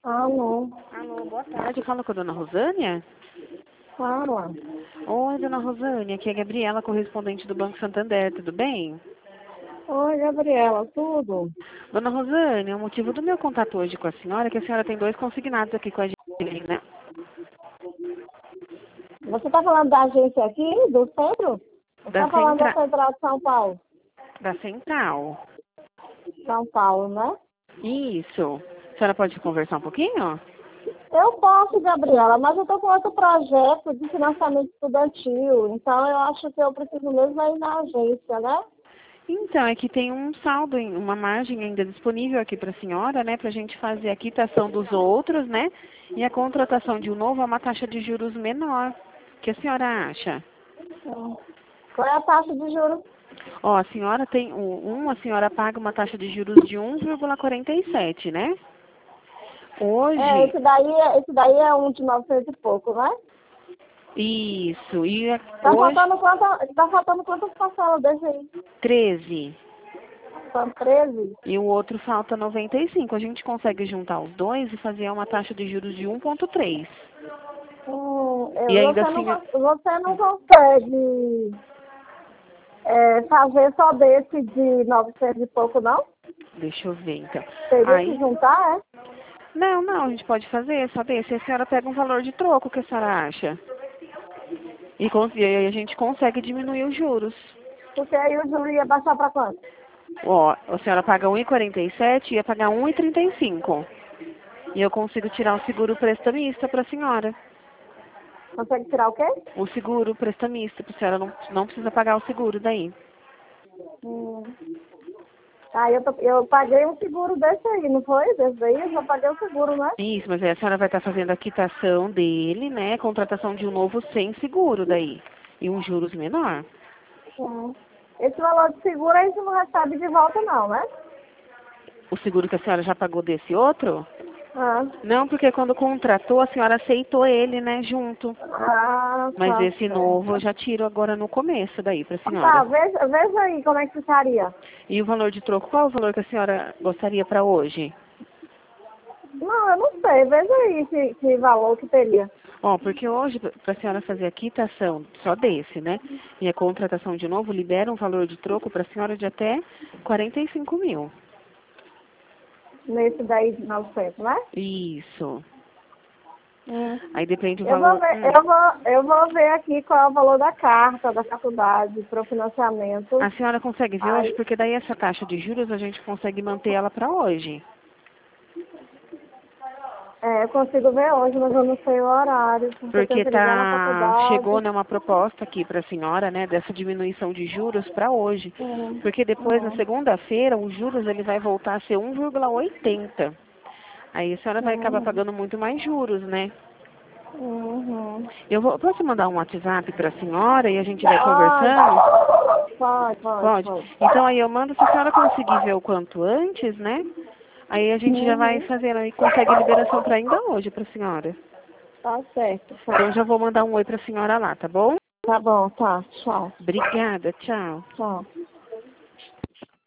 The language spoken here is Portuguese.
Alô, Alô, boa tarde. Fala com a dona Rosânia? fala. Oi, dona Rosânia, aqui é a Gabriela, correspondente do Banco Santander, tudo bem? Oi, Gabriela, tudo? Dona Rosânia, o motivo do meu contato hoje com a senhora é que a senhora tem 2 consignados aqui com a gente, né? Você está falando da agência aqui, do centro? Você Da, está falando da centra... Central de São Paulo? da Central. São Paulo, né? Isso. A senhora pode conversar um pouquinho? Eu posso, Gabriela, mas eu estou com outro projeto de financiamento estudantil, então eu acho que eu preciso mesmo ir na agência, né? Então, é que tem um saldo, uma margem ainda disponível aqui para a senhora, né? Para a gente fazer a quitação dos outros, né? E a contratação de um novo a uma taxa de juros menor. O que a senhora acha? Qual é a taxa de juros? Ó, a senhora tem a senhora paga uma taxa de juros de 1,47, né? É, Hoje, esse daí é um de 900 e pouco, né? isso, e Tá hoje, faltando quantas parcelas desse aí? 13. São 13? E o outro falta 95. A gente consegue juntar os dois e fazer uma taxa de juros de 1,3. E ainda assim, Você não consegue fazer só desse de 900 e pouco, não? deixa eu ver então. Teria que Aí, juntar, é? não, a gente pode fazer só desse. A senhora pega um valor de troco, o que a senhora acha? E aí a gente consegue diminuir os juros. Porque aí o juro ia baixar para quanto? Ó, a senhora paga 1,47 e ia pagar 1,35. E eu consigo tirar o seguro prestamista para a senhora. Consegue tirar o quê? O seguro prestamista, para a senhora não precisa pagar o seguro daí. Hum. Eu paguei um seguro desse aí, não foi? Desse daí eu já paguei o seguro, né? Isso, mas aí a senhora vai estar fazendo a quitação dele, né? Contratação de um novo sem seguro daí. E um juros menor. Hum. Esse valor de seguro a gente não recebe de volta não, né? O seguro que a senhora já pagou desse outro? Ah, Não, porque quando contratou, a senhora aceitou ele, né, junto. Mas tá esse novo eu certo. já tiro agora no começo daí para a Tá, senhora. veja aí como é que ficaria. E o valor de troco, qual é o valor que a senhora gostaria para hoje? Não, eu não sei. Veja aí que valor que teria. Ó, porque hoje, para a senhora fazer a quitação só desse, né? E a contratação de novo, libera um valor de troco para a senhora de até 45 mil. Nesse daí de 900, né? Isso. Hum. Aí depende do Eu vou valor. ver, eu vou ver aqui qual é o valor da carta da faculdade para o financiamento. A senhora consegue ver hoje? Aí, Porque daí essa taxa de juros a gente consegue manter ela para hoje. eu consigo ver hoje, mas eu não sei o horário, porque eu tenho Porque que ligar na chegou, faculdade. né, uma proposta aqui para a senhora, né, dessa diminuição de juros para hoje. Hum, Porque depois, na hum, segunda-feira, os juros ele vai voltar a ser 1,80. Aí a senhora vai acabar hum, pagando muito mais juros, né? uhum. Posso mandar um WhatsApp para a senhora e a gente vai Pode, conversando? pode, Pode? pode. Então aí eu mando, se a senhora conseguir ver o quanto antes, né? Aí a gente já vai Uhum. fazendo e consegue liberação para ainda hoje para a senhora. Tá certo. Então já vou mandar um oi para a senhora lá, tá bom? Tá bom, tá. Tchau. Obrigada, tchau. Tchau.